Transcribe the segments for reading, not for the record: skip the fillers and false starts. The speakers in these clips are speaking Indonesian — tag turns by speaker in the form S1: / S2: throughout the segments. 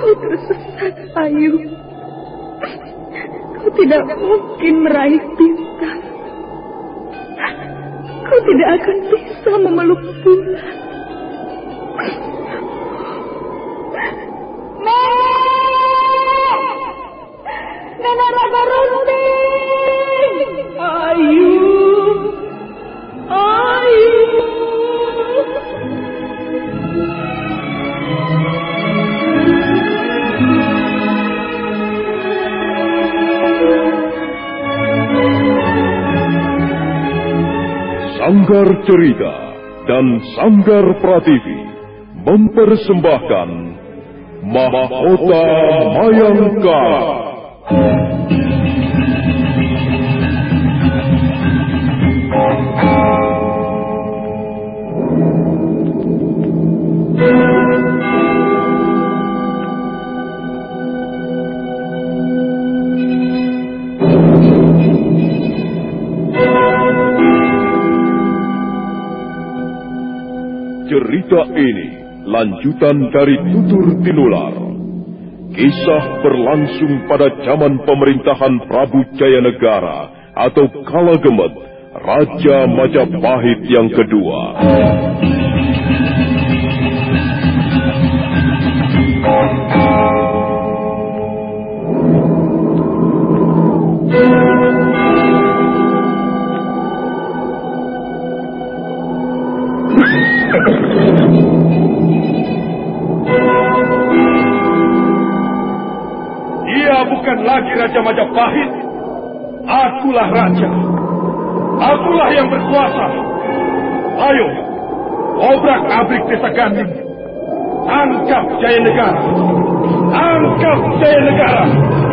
S1: Kau tersesat, Ayu. Kau tidak mungkin meraih bintang. Kau tidak akan bisa memeluk bulan. Nenek Raga Runting! Ayu! Ayu!
S2: Sanggar Cerita dan Sanggar Prativi mempersembahkan Mahkota Mayangkara. Cerita ini lanjutan dari Tutur Tinular. Kisah berlangsung pada zaman pemerintahan Prabu Jayanegara atau Kala Gemet, Raja Majapahit yang kedua.
S3: Dia bukan lagi Raja Majapahit. Akulah raja. Akulah yang berkuasa. Ayo, obrak-abrik desa Ganding. Angkap Jayanegara. Angkap Jayanegara.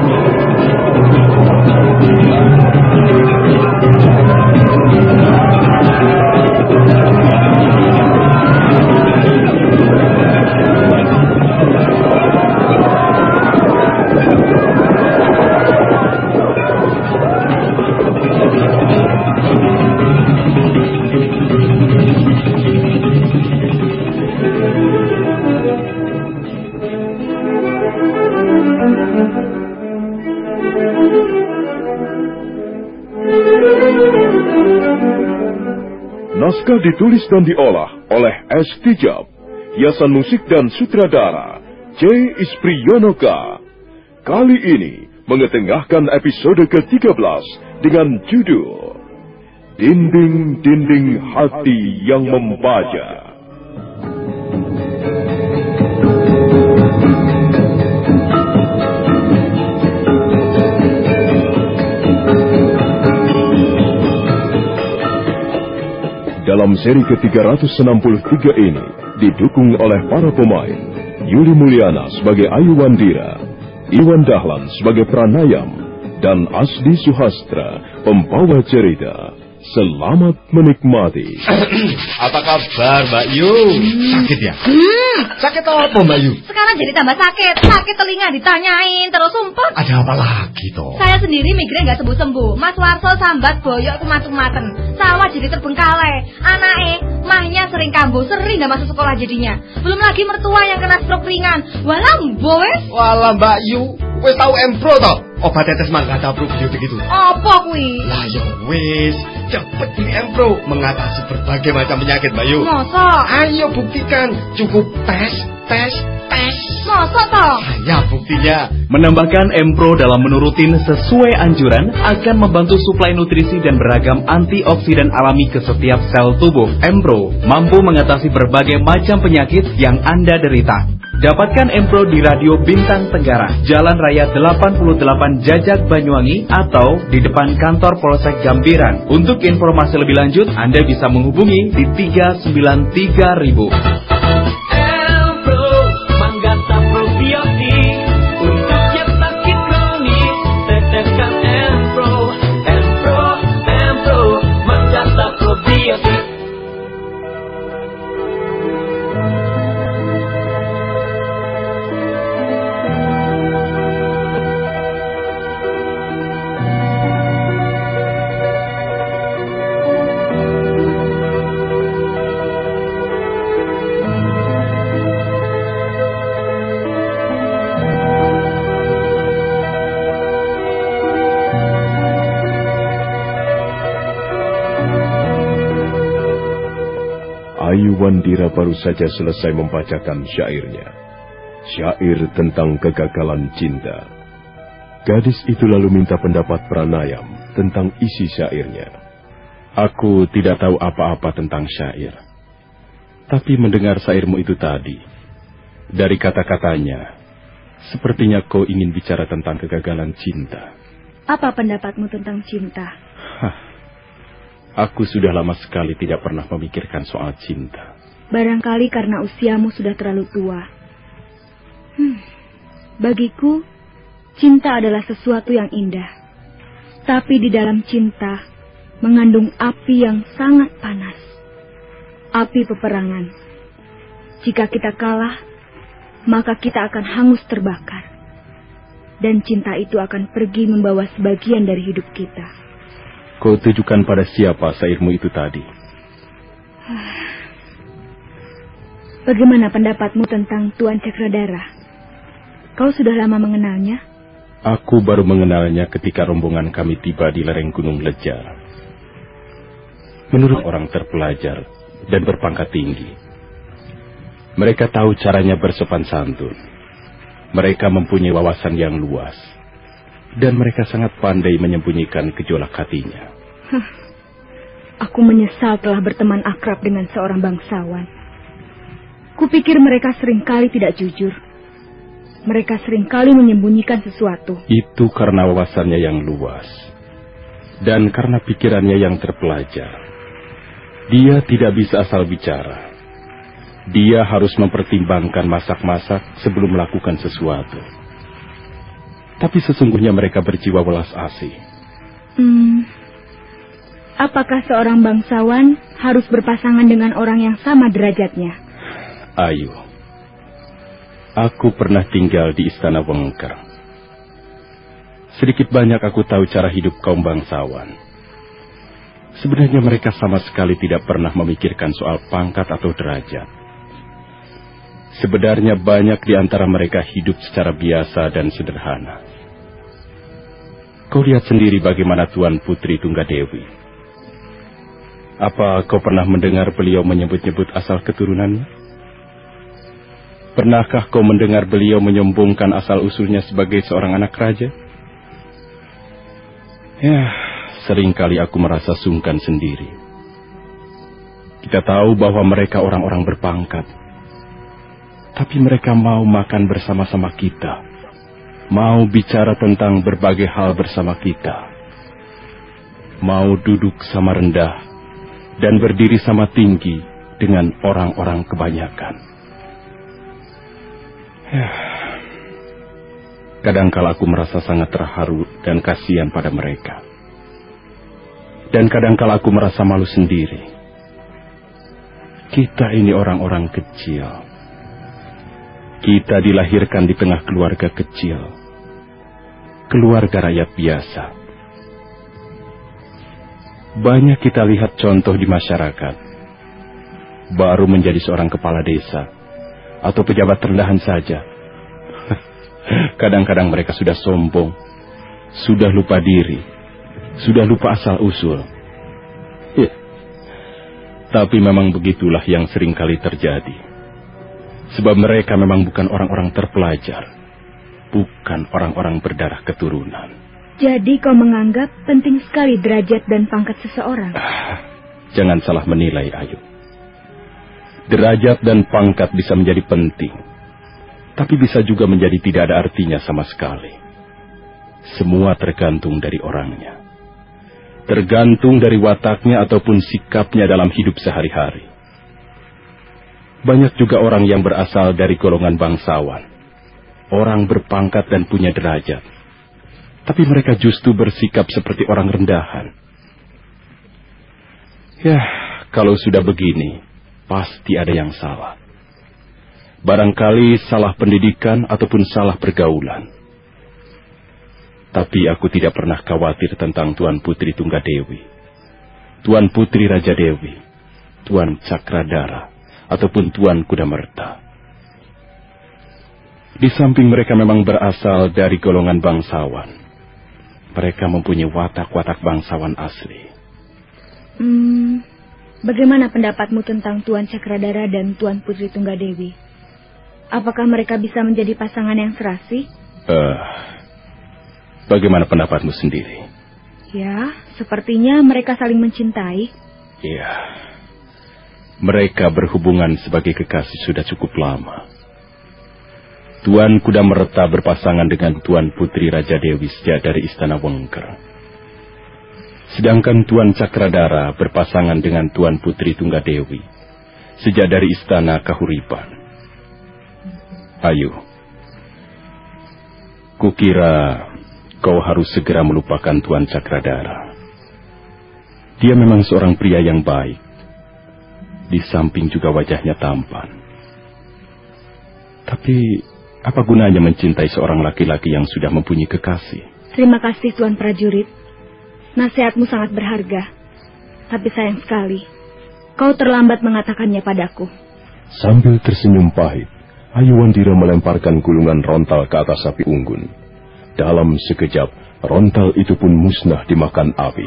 S2: Naskah ditulis dan diolah oleh S. Tijab, hiasan musik dan sutradara C. Ispriyonoka. Kali ini mengetengahkan episode ke-13 dengan judul Dinding-Dinding Hati yang Membaja. Dalam seri ke-363 ini didukung oleh para pemain Yuli Mulyana sebagai Ayu Wandira, Iwan Dahlan sebagai Pranayam, dan Asdi Suhastra pembawa cerita. Selamat menikmati.
S4: Apa kabar Mbak Yu? Sakit ya? Sakit apa Mbak Yu?
S5: Sekarang jadi tambah sakit. Sakit telinga ditanyain terus sumpah.
S4: Ada apa lagi toh?
S5: Saya sendiri migrain gak sembuh-sembuh. Mas Warso sambat boyok kumatung-maten. Sawah jadi terbengkalai. Anake mahnya sering kambuh, sering gak masuk sekolah jadinya. Belum lagi mertua yang kena stroke ringan. Walah boes.
S4: Walah Mbak Yu, wis tahu Empro toh? Obat tetes Manggata probiotik itu.
S5: Apa kuwi?
S4: Lah ya wis, cepet beli Empro mengatasi berbagai macam penyakit Mbak Yu.
S5: Masa?
S4: Ayo buktikan, cukup tes.
S5: Masa toh?
S4: Ya buktinya.
S6: Menambahkan Empro dalam menu rutin sesuai anjuran akan membantu suplai nutrisi dan beragam antioksidan alami ke setiap sel tubuh. Empro mampu mengatasi berbagai macam penyakit yang Anda derita. Dapatkan Empro di Radio Bintang Tenggara, Jalan Raya 88 Jajak Banyuwangi atau di depan kantor Polsek Gambiran. Untuk informasi lebih lanjut, Anda bisa menghubungi di 393.000.
S2: Wandira baru saja selesai membacakan syairnya. Syair tentang kegagalan cinta. Gadis itu lalu minta pendapat Pranayam tentang isi syairnya. Aku tidak tahu apa-apa tentang syair. Tapi mendengar syairmu itu tadi, dari kata-katanya, sepertinya kau ingin bicara tentang kegagalan cinta.
S1: Apa pendapatmu tentang cinta?
S2: Aku sudah lama sekali tidak pernah memikirkan soal cinta.
S1: Barangkali karena usiamu sudah terlalu tua. Bagiku, cinta adalah sesuatu yang indah. Tapi di dalam cinta, mengandung api yang sangat panas. Api peperangan. Jika kita kalah, maka kita akan hangus terbakar. Dan cinta itu akan pergi membawa sebagian dari hidup kita.
S2: Kau tujukan pada siapa syairmu itu tadi?
S1: Bagaimana pendapatmu tentang Tuan Cakradara? Kau sudah lama mengenalnya?
S2: Aku baru mengenalnya ketika rombongan kami tiba di lereng Gunung Lejar. Menurut orang terpelajar dan berpangkat tinggi, mereka tahu caranya bersopan santun. Mereka mempunyai wawasan yang luas. Dan mereka sangat pandai menyembunyikan gejolak hatinya.
S1: Aku menyesal telah berteman akrab dengan seorang bangsawan. Kupikir mereka seringkali tidak jujur. Mereka seringkali menyembunyikan sesuatu.
S2: Itu karena wawasannya yang luas. Dan karena pikirannya yang terpelajar. Dia tidak bisa asal bicara. Dia harus mempertimbangkan masak-masak sebelum melakukan sesuatu. Tapi sesungguhnya mereka berjiwa welas asih.
S1: Apakah seorang bangsawan harus berpasangan dengan orang yang sama derajatnya?
S2: Ayu, aku pernah tinggal di Istana Wengker. Sedikit banyak aku tahu cara hidup kaum bangsawan. Sebenarnya mereka sama sekali tidak pernah memikirkan soal pangkat atau derajat. Sebenarnya banyak di antara mereka hidup secara biasa dan sederhana. Kau lihat sendiri bagaimana Tuan Putri Tunggadewi. Apa kau pernah mendengar beliau menyebut-nyebut asal keturunannya? Pernahkah kau mendengar beliau menyombongkan asal-usulnya sebagai seorang anak raja? Ya, seringkali aku merasa sungkan sendiri. Kita tahu bahwa mereka orang-orang berpangkat. Tapi mereka mau makan bersama-sama kita. Mau bicara tentang berbagai hal bersama kita. Mau duduk sama rendah dan berdiri sama tinggi dengan orang-orang kebanyakan. Kadangkala aku merasa sangat terharu dan kasihan pada mereka. Dan kadangkala aku merasa malu sendiri. Kita ini orang-orang kecil. Kita dilahirkan di tengah keluarga kecil. Keluarga rakyat biasa. Banyak kita lihat contoh di masyarakat. Baru menjadi seorang kepala desa atau pejabat rendahan saja. Kadang-kadang mereka sudah sombong, sudah lupa diri, sudah lupa asal-usul. Tapi memang begitulah yang seringkali terjadi. Sebab mereka memang bukan orang-orang terpelajar. Bukan orang-orang berdarah keturunan.
S1: Jadi kau menganggap penting sekali derajat dan pangkat seseorang?
S2: Jangan salah menilai, Ayu. Derajat dan pangkat bisa menjadi penting. Tapi bisa juga menjadi tidak ada artinya sama sekali. Semua tergantung dari orangnya. Tergantung dari wataknya ataupun sikapnya dalam hidup sehari-hari. Banyak juga orang yang berasal dari golongan bangsawan. Orang berpangkat dan punya derajat. Tapi mereka justru bersikap seperti orang rendahan. Ya, kalau sudah begini, pasti ada yang salah. Barangkali salah pendidikan ataupun salah pergaulan. Tapi aku tidak pernah khawatir tentang Tuan Putri Tunggadewi, Tuan Putri Raja Dewi, Tuan Cakradara, ataupun Tuan Kudamerta. Di samping mereka memang berasal dari golongan bangsawan, mereka mempunyai watak-watak bangsawan asli.
S1: bagaimana pendapatmu tentang Tuan Cakradara dan Tuan Putri Tunggadewi? Apakah mereka bisa menjadi pasangan yang serasi?
S7: Bagaimana pendapatmu sendiri?
S1: Ya, sepertinya mereka saling mencintai.
S7: Ya, mereka berhubungan sebagai kekasih sudah cukup lama. Tuan Kuda Merta berpasangan dengan Tuan Putri Raja Dewi sejak dari Istana Wengker. Sedangkan Tuan Cakradara berpasangan dengan Tuan Putri Tunggadewi sejak dari Istana Kahuripan. Ayu, kukira kau harus segera melupakan Tuan Cakradara. Dia memang seorang pria yang baik. Di samping juga wajahnya tampan. Tapi apa gunanya mencintai seorang laki-laki yang sudah mempunyai kekasih?
S1: Terima kasih Tuan Prajurit. Nasihatmu sangat berharga. Tapi sayang sekali, kau terlambat mengatakannya padaku.
S2: Sambil tersenyum pahit, Ayu Wandira melemparkan gulungan rontal ke atas api unggun. Dalam sekejap, rontal itu pun musnah dimakan api.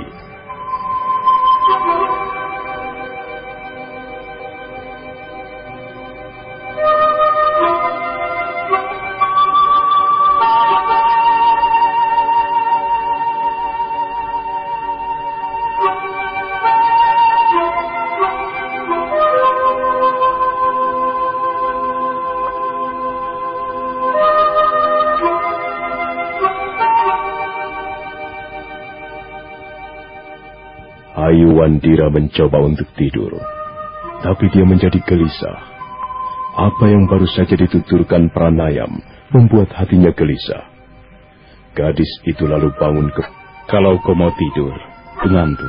S2: Ayu Wandira mencoba untuk tidur, tapi dia menjadi gelisah. Apa yang baru saja dituturkan Pranayam membuat hatinya gelisah. Gadis itu lalu bangun Kalau kau mau tidur, pengantuk.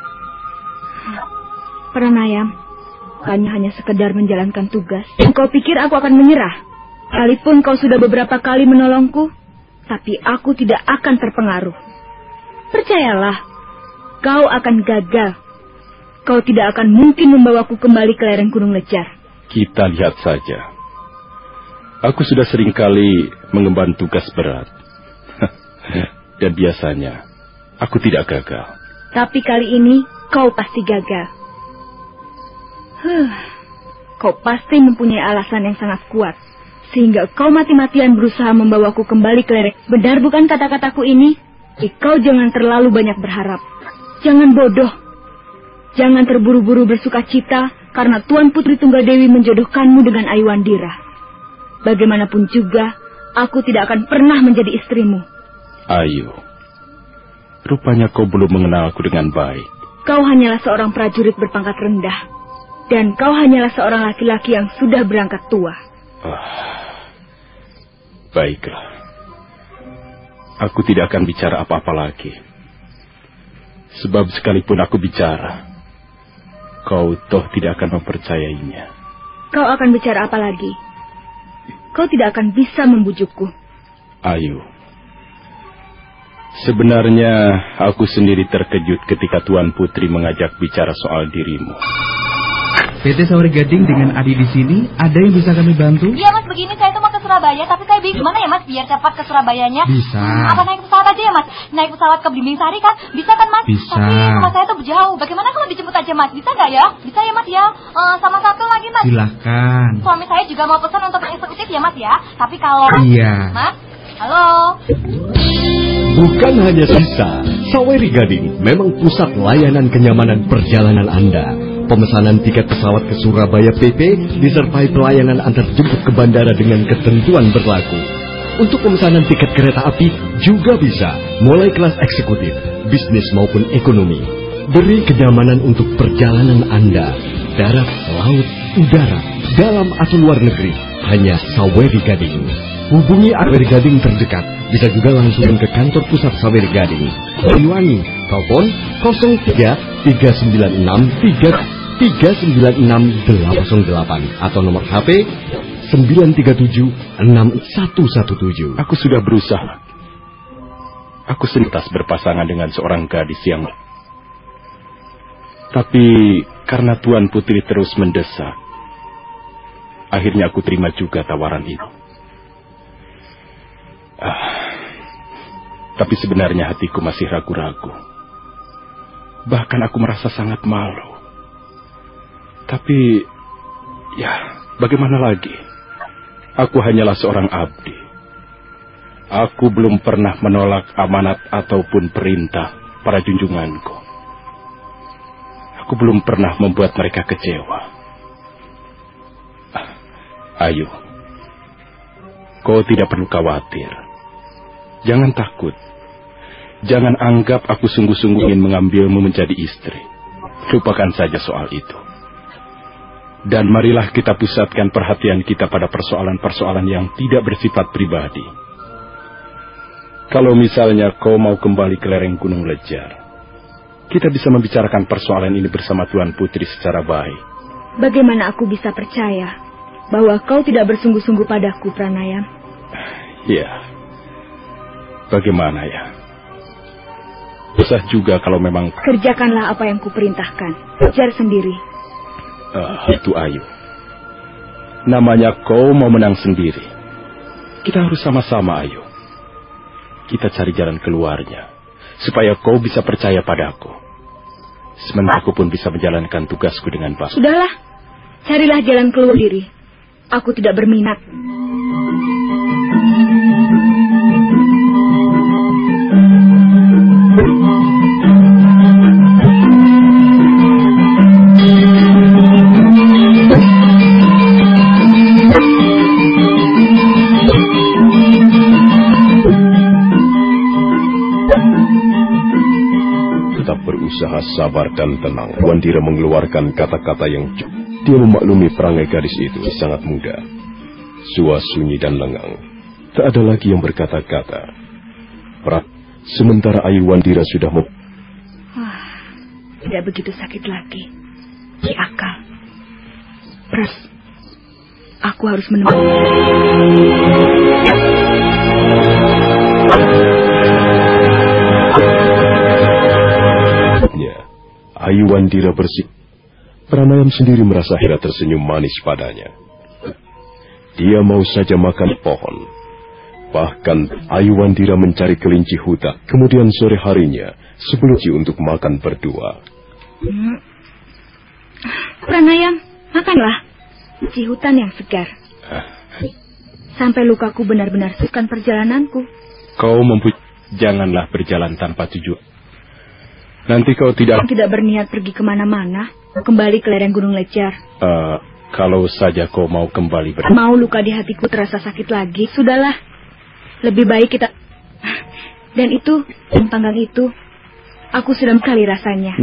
S1: Pranayam, hanya sekedar menjalankan tugas. Kau pikir aku akan menyerah? Sekalipun kau sudah beberapa kali menolongku, tapi aku tidak akan terpengaruh. Percayalah. Kau akan gagal. Kau tidak akan mungkin membawaku kembali ke lereng Gunung Lejar.
S7: Kita lihat saja. Aku sudah sering kali mengemban tugas berat. Dan biasanya, aku tidak gagal.
S1: Tapi kali ini, kau pasti gagal. Kau pasti mempunyai alasan yang sangat kuat. Sehingga kau mati-matian berusaha membawaku kembali ke lereng. Benar bukan kata-kataku ini? Kau jangan terlalu banyak berharap. Jangan bodoh. Jangan terburu-buru bersuka cita karena Tuan Putri Tunggadewi menjodohkanmu dengan Ayu Wandira. Bagaimanapun juga, aku tidak akan pernah menjadi istrimu.
S7: Ayu, rupanya kau belum mengenalku dengan baik.
S1: Kau hanyalah seorang prajurit berpangkat rendah. Dan kau hanyalah seorang laki-laki yang sudah berangkat tua.
S7: Baiklah. Aku tidak akan bicara apa-apa lagi. Sebab sekalipun aku bicara, kau toh tidak akan mempercayainya.
S1: Kau akan bicara apa lagi? Kau tidak akan bisa membujukku.
S7: Ayu, sebenarnya aku sendiri terkejut ketika Tuan Putri mengajak bicara soal dirimu.
S6: PT Sawari Gading dengan Adi di sini, ada yang bisa kami bantu?
S5: Iya Mas, begini saya tuh mau ke Surabaya, tapi saya bingung gimana ya Mas biar cepat ke Surabayanya?
S6: Bisa.
S5: Apa naik pesawat aja ya Mas? Naik pesawat ke Blimbing Sari kan? Bisa kan Mas?
S6: Bisa.
S5: Tapi rumah saya tuh jauh. Bagaimana kalau dijemput aja Mas? Bisa nggak ya? Bisa ya Mas ya? Sama satu lagi Mas.
S6: Silahkan.
S5: Suami saya juga mau pesan untuk eksekutif ya Mas ya. Tapi kalau
S6: Iya.
S5: Mas, halo.
S2: Bukan hanya sisa, Sawari Gading memang pusat layanan kenyamanan perjalanan Anda. Pemesanan tiket pesawat ke Surabaya PP disertai pelayanan antar jemput ke bandara dengan ketentuan berlaku. Untuk pemesanan tiket kereta api juga bisa, mulai kelas eksekutif, bisnis maupun ekonomi. Beri kenyamanan untuk perjalanan Anda, darat, laut, udara, dalam atau luar negeri, hanya Sawari Gading. Hubungi Sawari Gading terdekat, bisa juga langsung ke kantor pusat Sawari Gading. Banyuwangi, telepon 03-396-396-808 atau nomor HP 937-6117.
S7: Aku sudah berusaha. Aku sentas berpasangan dengan seorang gadis yang... Tapi karena Tuan Putri terus mendesak, akhirnya aku terima juga tawaran itu. Tapi sebenarnya hatiku masih ragu-ragu. Bahkan aku merasa sangat malu. Tapi, ya, bagaimana lagi? Aku hanyalah seorang abdi. Aku belum pernah menolak amanat ataupun perintah para junjunganku. Aku belum pernah membuat mereka kecewa. Ayo, kau tidak perlu khawatir. Jangan takut. Jangan anggap aku sungguh-sungguh ingin mengambilmu menjadi istri. Lupakan saja soal itu. Dan marilah kita pusatkan perhatian kita pada persoalan-persoalan yang tidak bersifat pribadi. Kalau misalnya kau mau kembali ke lereng Gunung Lejar, kita bisa membicarakan persoalan ini bersama Tuan Putri secara baik.
S1: Bagaimana aku bisa percaya bahwa kau tidak bersungguh-sungguh padaku, Pranayam?
S7: Ya, bagaimana ya? Susah juga kalau memang...
S1: Kerjakanlah apa yang kuperintahkan. Kejar sendiri.
S7: Itu Ayu. Namanya kau mau menang sendiri. Kita harus sama-sama, Ayu. Kita cari jalan keluarnya, supaya kau bisa percaya padaku. Sementara aku pun bisa menjalankan tugasku dengan baik.
S1: Sudahlah, carilah jalan keluar diri. Aku tidak berminat.
S2: Berusaha sabar dan tenang, Wandira mengeluarkan kata-kata yang cukup. Dia memaklumi perangai gadis itu sangat muda. Sua sunyi dan lengang. Tak ada lagi yang berkata-kata. Sementara Ayu Wandira sudah
S1: tidak begitu sakit lagi. Ki akal. Aku harus menemukan.
S2: Ayu Wandira bersih. Pranayam sendiri merasa Hera tersenyum manis padanya. Dia mau saja makan pohon. Bahkan Ayu Wandira mencari kelinci hutan. Kemudian sore harinya sebelum untuk makan berdua.
S1: Pranayam, makanlah. Kelinci hutan yang segar. Sampai lukaku benar-benar sukan perjalananku.
S7: Kau janganlah berjalan tanpa tujuan. Nanti kau tidak
S1: berniat pergi kemana-mana, kembali ke lereng Gunung Lejar.
S7: Kalau saja kau mau kembali
S1: mau luka di hatiku terasa sakit lagi, sudahlah. Lebih baik kita... Dan itu, panggang itu, aku sudah sekali rasanya.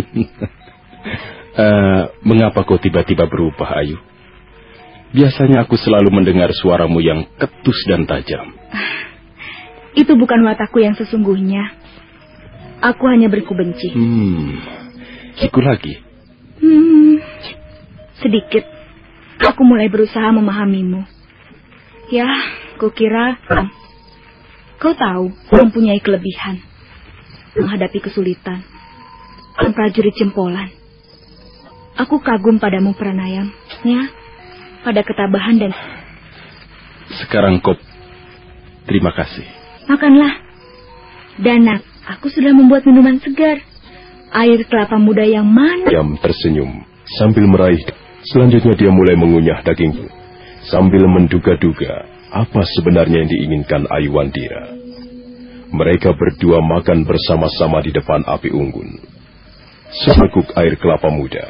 S7: Mengapa kau tiba-tiba berubah, Ayu? Biasanya aku selalu mendengar suaramu yang ketus dan tajam.
S1: Itu bukan watakku yang sesungguhnya. Aku hanya berkubenci.
S7: Siku lagi?
S1: Sedikit. Aku mulai berusaha memahamimu. Ya, kukira kau tahu, mempunyai kelebihan. Menghadapi kesulitan. Prajurit jempolan. Aku kagum padamu, Pranayam. Ya, pada ketabahan dan...
S7: Sekarang kau... Terima kasih.
S1: Makanlah. Danak. Aku sudah membuat minuman segar. Air kelapa muda yang manis.
S2: Yam tersenyum sambil meraih. Selanjutnya dia mulai mengunyah daging. Sambil menduga-duga apa sebenarnya yang diinginkan Ayu Wandira. Mereka berdua makan bersama-sama di depan api unggun. Semekuk air kelapa muda.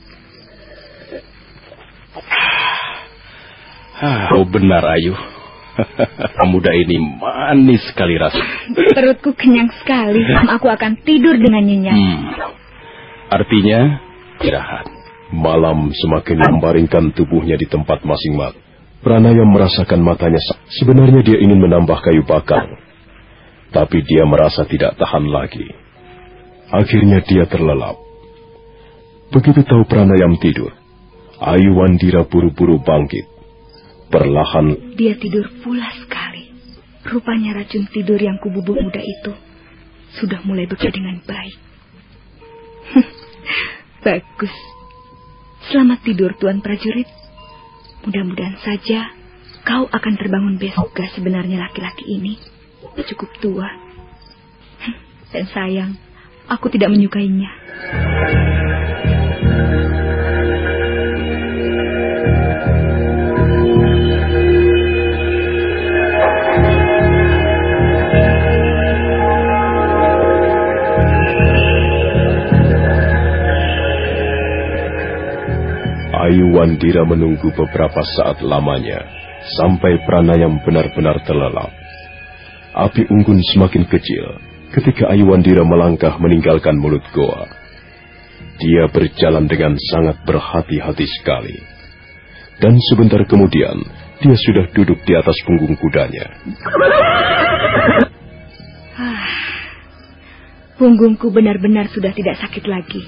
S7: Oh benar, Ayu. Pemuda ini manis sekali rasa.
S1: Perutku kenyang sekali. Aku akan tidur dengan nyenyak.
S7: Artinya istirahat.
S2: Malam semakin membaringkan tubuhnya di tempat masing-masing. Pranayam merasakan matanya. Sebenarnya dia ingin menambah kayu bakar, tapi dia merasa tidak tahan lagi. Akhirnya dia terlelap. Begitu tahu Pranayam tidur, Ayu Wandira buru-buru bangkit. Perlahan
S1: dia tidur pulas sekali. Rupanya racun tidur yang kububuk muda itu sudah mulai bekerja dengan baik. Bagus. Selamat tidur, Tuan Prajurit. Mudah-mudahan saja kau akan terbangun besok. Sebenarnya laki-laki ini cukup tua. Dan sayang, aku tidak menyukainya.
S2: Aiwandira menunggu beberapa saat lamanya, sampai Pranayam benar-benar terlelap. Api unggun semakin kecil ketika Aiwandira melangkah meninggalkan mulut goa. Dia berjalan dengan sangat berhati-hati sekali. Dan sebentar kemudian, dia sudah duduk di atas punggung kudanya.
S1: Punggungku benar-benar sudah tidak sakit lagi.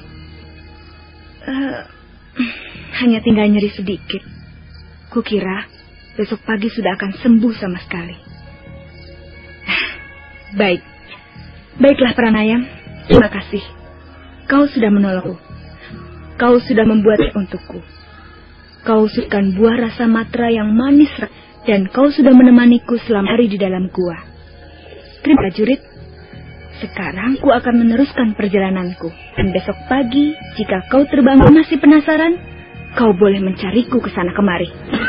S1: Hanya tinggal nyeri sedikit. Kukira besok pagi sudah akan sembuh sama sekali. Baiklah Pranayam, terima kasih. Kau sudah menolongku. Kau sudah membuat untukku. Kau sukan buah rasa matra yang manis dan kau sudah menemaniku selama hari di dalam gua. Terima prajurit. Sekarang ku akan meneruskan perjalananku. Dan besok pagi, jika kau terbangun masih penasaran, kau boleh mencariku ke sana kemari.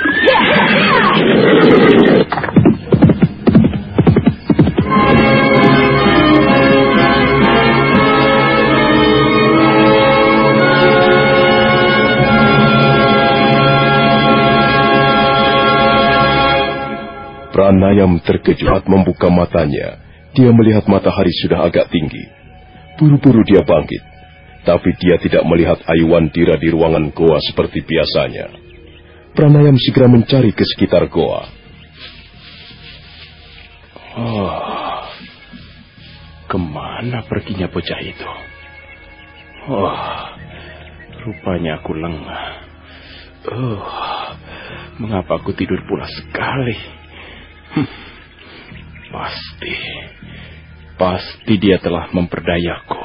S2: Pranayam terkejut membuka matanya. Dia melihat matahari sudah agak tinggi. Buru-buru dia bangkit. Tapi dia tidak melihat Aiwandira di ruangan goa seperti biasanya. Pranayam segera mencari ke sekitar goa.
S7: Kemana perginya bocah itu? Rupanya aku lengah. Mengapa aku tidur pula sekali? Pasti dia telah memperdayaku.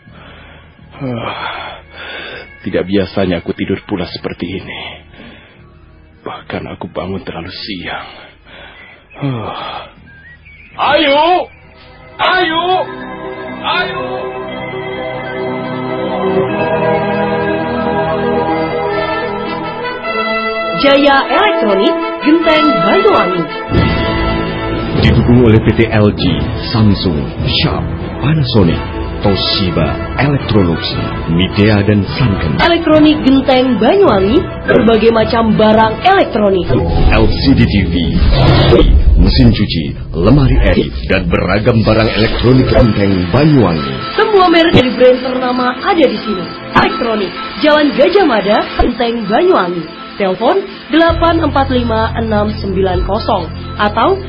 S7: Tidak biasanya aku tidur pula seperti ini. Bahkan aku bangun terlalu siang.
S3: Ayo!
S8: Jaya Elektronik Genteng Banyuwangi.
S9: Didukung oleh PT LG, Samsung, Sharp, Panasonic, Toshiba, Electrolux, Midea, dan Sanken.
S8: Elektronik Genteng Banyuwangi, berbagai macam barang elektronik.
S9: LCD TV, mesin cuci, lemari air, dan beragam barang elektronik Genteng Banyuwangi.
S8: Semua merek dari brand ternama ada di sini. Elektronik, Jalan Gajah Mada, Genteng Banyuwangi. Telepon 845-690 atau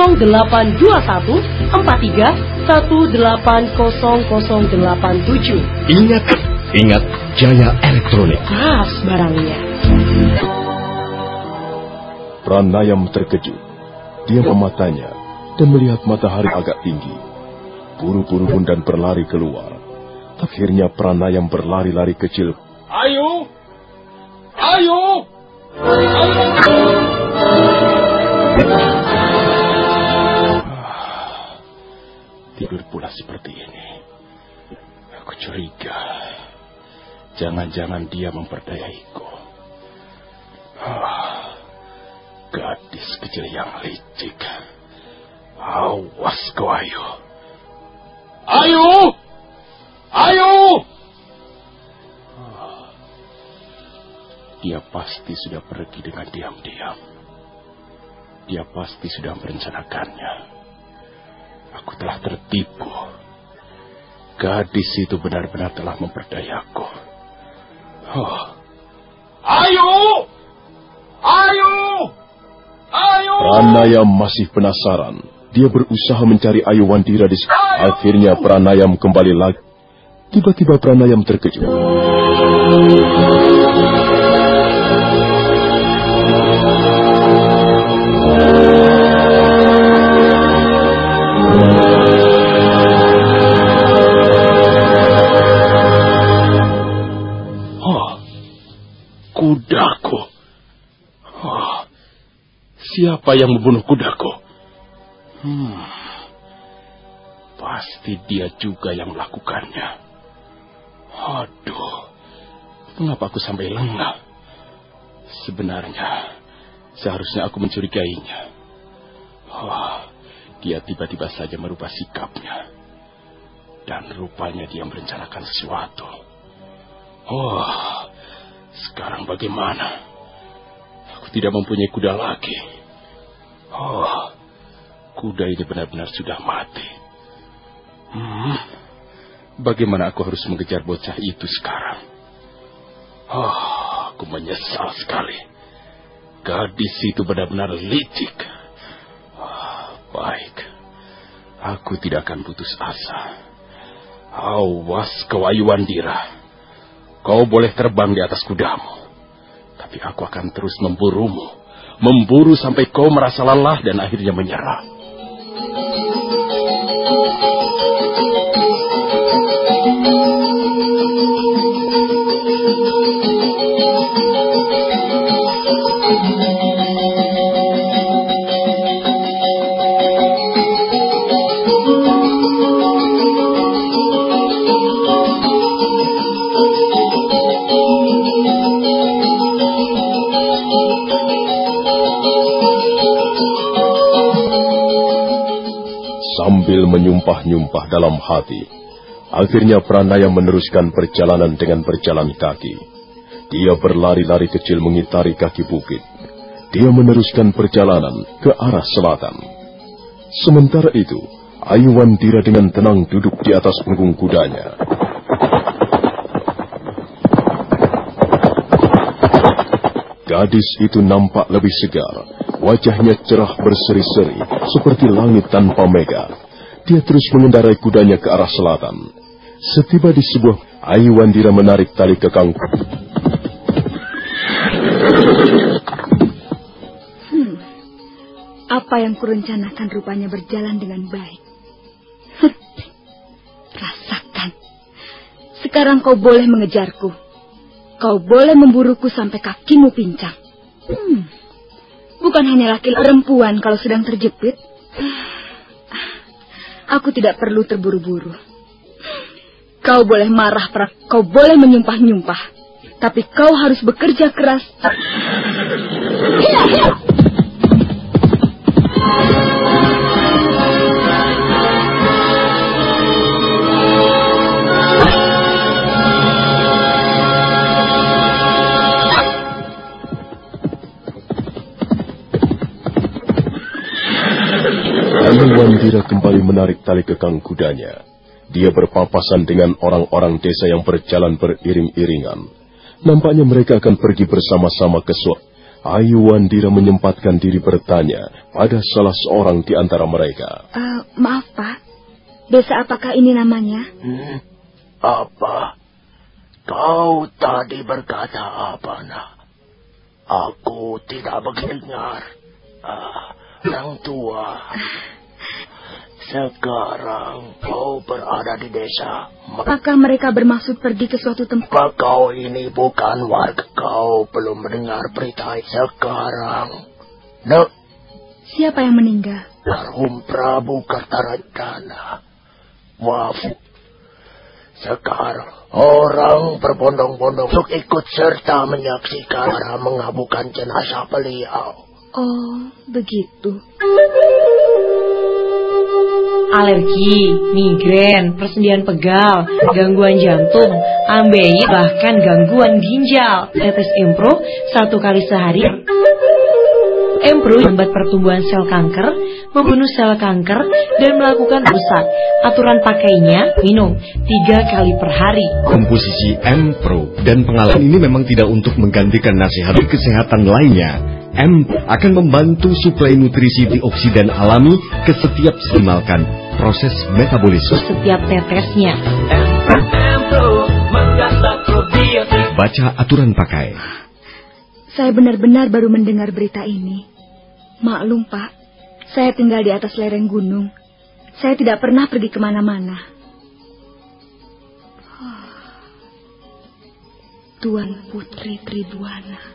S8: 0821-43-180087.
S9: Ingat Jaya Elektronik.
S8: Pas barangnya.
S2: Pranayam terkejut. Dia mematanya dan melihat matahari agak tinggi. Buru-buru pun dan berlari keluar. Akhirnya Pranayam berlari-lari kecil.
S3: Ayo!
S7: Tidur pula seperti ini. Aku curiga. Jangan-jangan dia memperdayaiku. Gadis kecil yang licik. Awas kau, Ayu. Dia pasti sudah pergi dengan diam-diam. Dia pasti sudah merencanakannya. Aku telah tertipu. Gadis itu benar-benar telah memperdayaku.
S3: Ayo!
S2: Pranayam masih penasaran. Dia berusaha mencari Aiwandira di sekitar. Akhirnya Pranayam kembali lagi. Tiba-tiba Pranayam terkejut.
S7: Kudaku. Siapa yang membunuh kudaku? Pasti dia juga yang melakukannya. Aduh, mengapa aku sampai lengah? Sebenarnya, seharusnya aku mencurigainya. Dia tiba-tiba saja merubah sikapnya. Dan rupanya dia merencanakan sesuatu. Sekarang bagaimana? Aku tidak mempunyai kuda lagi. Oh, kuda ini benar-benar sudah mati. Bagaimana aku harus mengejar bocah itu sekarang? Oh, aku menyesal sekali. Gadis itu benar-benar licik. Baik, aku tidak akan putus asa. Awas kau Ayuandira. Kau boleh terbang di atas kudamu. Tapi aku akan terus memburumu. Memburu sampai kau merasa lelah dan akhirnya menyerah.
S2: Sambil menyumpah-nyumpah dalam hati, akhirnya Pranaya meneruskan perjalanan dengan berjalan kaki. Dia berlari-lari kecil mengitari kaki bukit. Dia meneruskan perjalanan ke arah selatan. Sementara itu, Ayuandira dengan tenang duduk di atas punggung kudanya. Gadis itu nampak lebih segar. Wajahnya cerah berseri-seri, seperti langit tanpa mega. Dia terus mengendarai kudanya ke arah selatan. Setiba di sebuah, Ayuandira menarik tali kekang.
S1: Apa yang kurencanakan rupanya berjalan dengan baik. Rasakan. Sekarang kau boleh mengejarku. Kau boleh memburuku sampai kakimu pincang. Bukan hanya laki perempuan kalau sedang terjepit. Aku tidak perlu terburu-buru. Kau boleh marah, kau boleh menyumpah-nyumpah. Tapi kau harus bekerja keras.
S2: Ayuandira kembali menarik tali kekang kudanya. Dia berpapasan dengan orang-orang desa yang berjalan beriring-iringan. Nampaknya mereka akan pergi bersama-sama ke suatu. Ayuandira menyempatkan diri bertanya pada salah seorang di antara mereka.
S1: Maaf, Pak. Desa apakah ini namanya?
S10: Apa? Kau tadi berkata apa, nak? Aku tidak mendengar. Yang tua. Sekarang kau berada di desa.
S1: Apakah mereka bermaksud pergi ke suatu tempat?
S10: Kau ini bukan warga. Kau belum mendengar berita sekarang. Nak.
S1: Siapa yang meninggal?
S10: Almarhum Prabu Kartarencana. Wafat. Sekarang orang berbondong-bondong untuk ikut serta menyaksikan para mengabukan jenazah beliau.
S1: Oh, begitu.
S8: Alergi, migrain, persendian pegal, gangguan jantung, ambeien, bahkan gangguan ginjal. Tetes Empro 1 kali sehari. Empro membuat pertumbuhan sel kanker, membunuh sel kanker, dan melakukan rusak. Aturan pakainya, minum 3 kali per hari.
S9: Komposisi Empro dan pengalaman ini memang tidak untuk menggantikan nasihat kesehatan lainnya. akan membantu suplai nutrisi antioksidan alami ke setiap semaksimalkan proses metabolisme
S8: setiap tetesnya.
S9: Baca aturan pakai.
S1: Saya benar-benar baru mendengar berita ini. Maklum, Pak, saya tinggal di atas lereng gunung. Saya tidak pernah pergi kemana-mana. Tuan Putri Tribuana.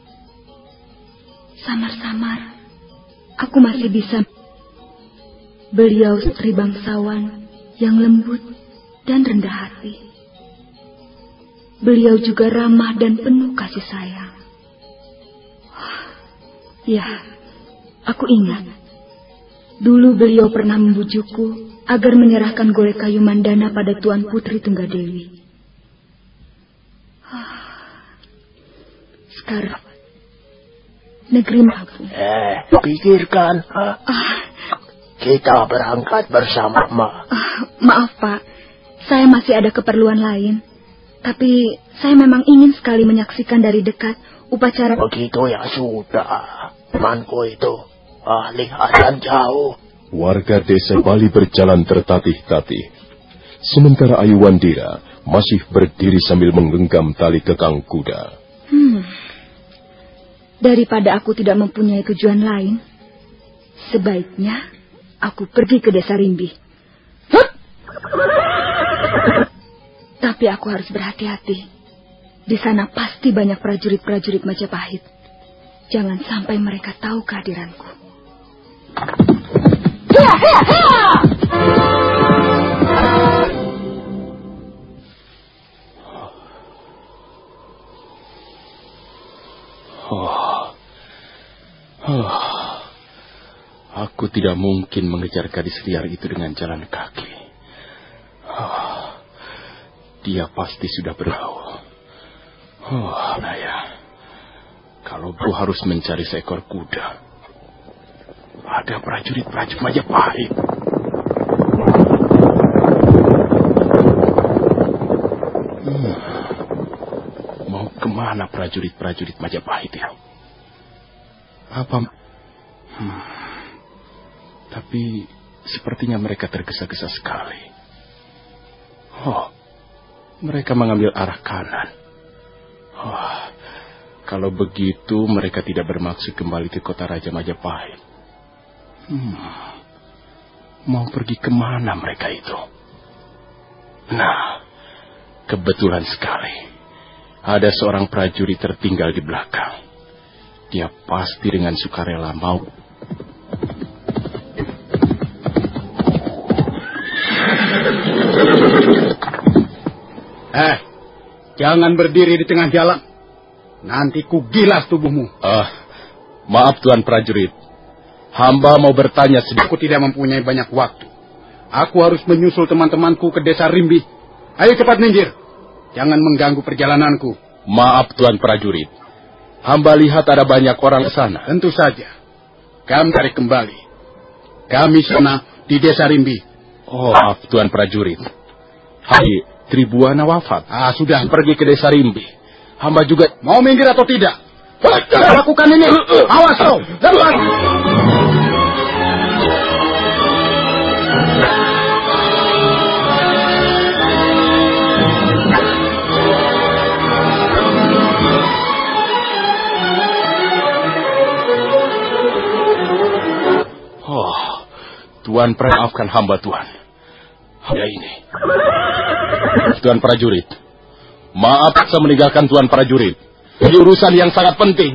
S1: Samar-samar, aku masih bisa. Beliau istri bangsawan yang lembut dan rendah hati. Beliau juga ramah dan penuh kasih sayang. Ya, aku ingat. Dulu beliau pernah membujukku agar menyerahkan golek kayu mandana pada Tuan Putri Tunggadewi. negeri Mabu.
S10: Pikirkan. Kita berangkat bersama, Ma.
S1: Maaf, Pak. Saya masih ada keperluan lain. Tapi saya memang ingin sekali menyaksikan dari dekat upacara.
S10: Begitu ya sudah. Temanku itu lihat dan jauh.
S2: Warga desa Bali berjalan tertatih-tatih. Sementara Ayu Wandira masih berdiri sambil menggenggam tali kekang kuda.
S1: Daripada aku tidak mempunyai tujuan lain, sebaiknya aku pergi ke desa Rimbi. Tapi aku harus berhati-hati. Di sana pasti banyak prajurit-prajurit Majapahit. Jangan sampai mereka tahu kehadiranku.
S7: Aku tidak mungkin mengejar gadis liar itu dengan jalan kaki. Dia pasti sudah berlalu. Naya, kalau aku harus mencari seekor kuda, ada prajurit-prajurit Majapahit. Mau kemana prajurit-prajurit Majapahit ya? Tapi sepertinya mereka tergesa-gesa sekali. Mereka mengambil arah kanan. Kalau begitu mereka tidak bermaksud kembali ke kota Raja Majapahit. Mau pergi kemana mereka itu? Nah, kebetulan sekali. Ada seorang prajurit tertinggal di belakang. Dia pasti dengan sukarela mau.
S11: Jangan berdiri di tengah jalan. Nanti ku gilas tubuhmu.
S7: Maaf Tuan prajurit. Hamba mau bertanya sedikit.
S11: Aku tidak mempunyai banyak waktu. Aku harus menyusul teman-temanku ke desa Rimbi. Ayo cepat minggir. Jangan mengganggu perjalananku.
S7: Maaf Tuan prajurit. Hamba lihat ada banyak orang di sana.
S11: Tentu saja. Kami tarik kembali. Kami sana di desa Rimbi.
S7: Maaf Tuan prajurit. Hai, Tribuana wafat.
S11: Sudah.
S7: Pergi ke desa Rimbi. Hamba juga
S11: mau minggir atau tidak? Lakukan ini. Awas kau. Depan.
S7: Tuan, maafkan hamba Tuan. Ya ini. Tuan prajurit. Maaf saya meninggalkan Tuan prajurit. Ini urusan yang sangat penting.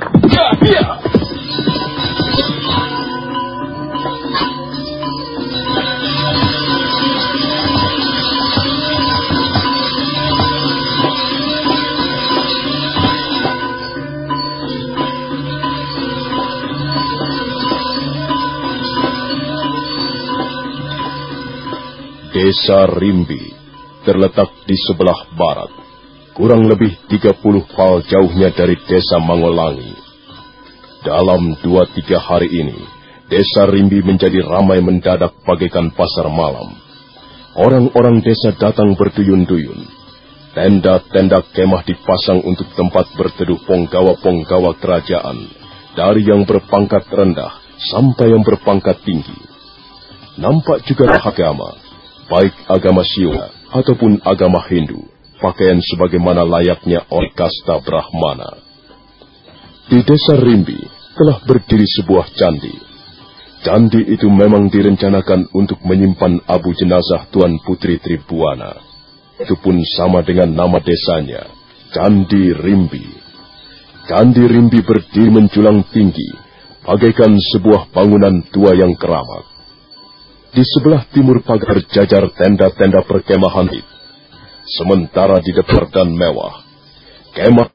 S2: Desa Rimbi terletak di sebelah barat, kurang lebih 30 pal jauhnya dari desa Mangolangi. Dalam 2-3 hari ini, desa Rimbi menjadi ramai mendadak bagaikan pasar malam. Orang-orang desa datang berduyun-duyun. Tenda-tenda kemah dipasang untuk tempat berteduh penggawa-penggawa kerajaan, dari yang berpangkat rendah sampai yang berpangkat tinggi. Nampak juga agama, baik agama Siwa ataupun agama Hindu, pakaian sebagaimana layaknya orang kasta Brahmana. Di desa Rimbi telah berdiri sebuah candi. Candi itu memang direncanakan untuk menyimpan abu jenazah Tuan Putri Tribuana. Itu pun sama dengan nama desanya, Candi Rimbi. Candi Rimbi berdiri menjulang tinggi, bagaikan sebuah bangunan tua yang keramat. Di sebelah timur pagar jajar tenda-tenda perkemahan itu. Sementara di depan dan mewah, kemah